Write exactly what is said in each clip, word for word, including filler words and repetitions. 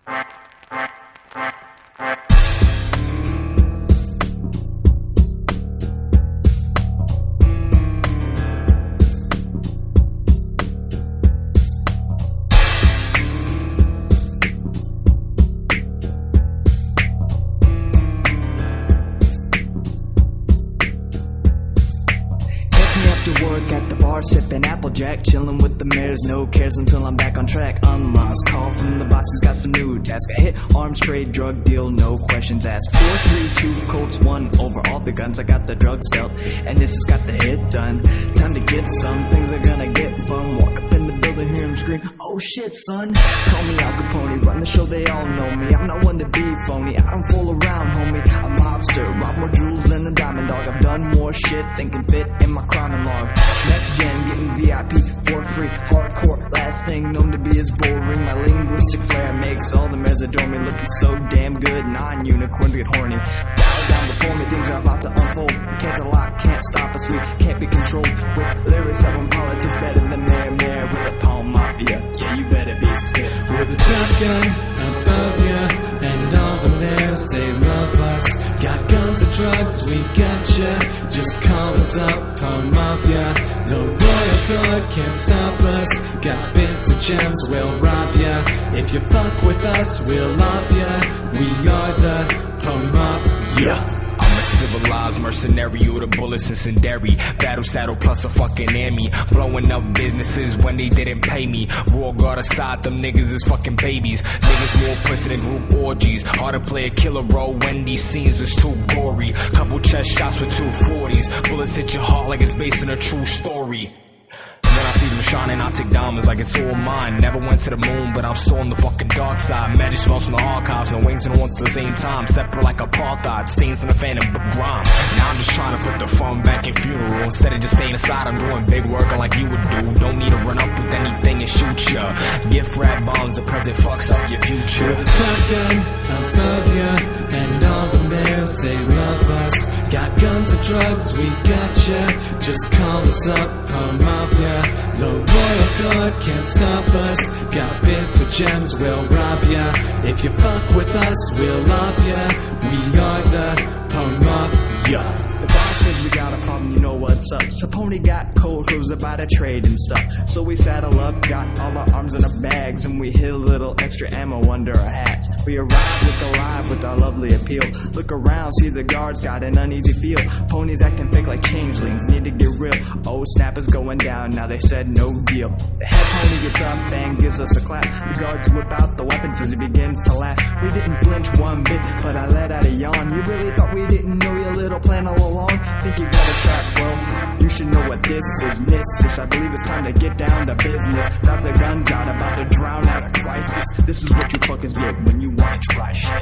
Work at the bar, sipping Applejack, chilling with the mares, no cares until I'm back on track. Unlost call from the boss, he's got some new task. I hit arms trade, drug deal, no questions asked. Four, three, two, Colts, one over all the guns. I got the drugs dealt, and this has got the hit done. Time to get some things are gonna get fun. Walk up in the building, hear him scream, oh shit, son. Call me Al Capone, run the show, they all know me. I'm not one to be phony, I don't fool around, homie. I'm a mobster, rob more jewels than a diamond dog. I've done more shit than can fit in my crime log. Next gen, getting V I P for free, hardcore, last thing known to be is boring. My linguistic flair makes all the mares adore me, looking so damn good, non-unicorns get horny. Bow down before me, things are about to unfold. Can't lock, can't stop us, we can't be controlled. With lyrics I want politics better than Mare Mare. With the Palm Mafia, yeah you better be scared. We're the top gun above ya, and all the mares, they love us. Got guns and drugs, we got ya. Just call us up, Palm Mafia. No royal guard can't stop us. Got bits of gems, we'll rob ya. If you fuck with us, we'll love ya. We are the Palm Mafia. Yeah. I'm a civilized mercenary with a bullets incendiary. Battle saddle plus a fucking Emmy. Blowing up businesses when they didn't pay me. War guard aside, them niggas is fucking babies. Niggas more pussy than group orgies. Hard to play a killer role when these scenes is too gory. Couple chest shots with two forties. Bullets hit your heart like it's based on a true story. When I see them shining, I take diamonds like it's all mine. Never went to the moon, but I'm still on the fucking dark side. Magic smells from the archives, no wings and ones at the same time. Separate like apartheid, stains in the phantom but grime. Now I'm just trying to put the fun back in funeral. Instead of just staying aside, I'm doing big work like you would do. Don't need to run up with anything and shoot ya. Gift wrap bombs, the present fucks up your future. We're the top gun above ya, and all the mares, they love us. Got guns and drugs, we got ya. Just call us up, Palm Mafia. No royal guard can't stop us. Got bits of gems, we'll rob ya. If you fuck with us, we'll love ya. We are the Palm Mafia. The boss says we got a problem, you know what's up. Saponi got cold hooves about a trade and stuff. So we saddle up, got all our arms in our bags, and we hid a little extra ammo under our hats. We arrive, look alive with our lovely appeal. Look around, see the guards got an uneasy feel. Ponies acting fake like changelings, need to get real. Oh snap is going down, now they said no deal. The head pony gets up and gives us a clap. The guards whip out the weapons as he begins to laugh. We didn't flinch one bit, but I let out a yawn. You really thought we didn't know your little plan all along? Think you got a trap, well, you should know what this is. Missus, I believe it's time to get down to business. Grab the guns out, about to drown out a crisis. This is what you fuckers get when you wanna try shit.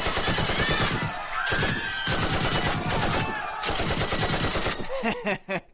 Heh heh heh.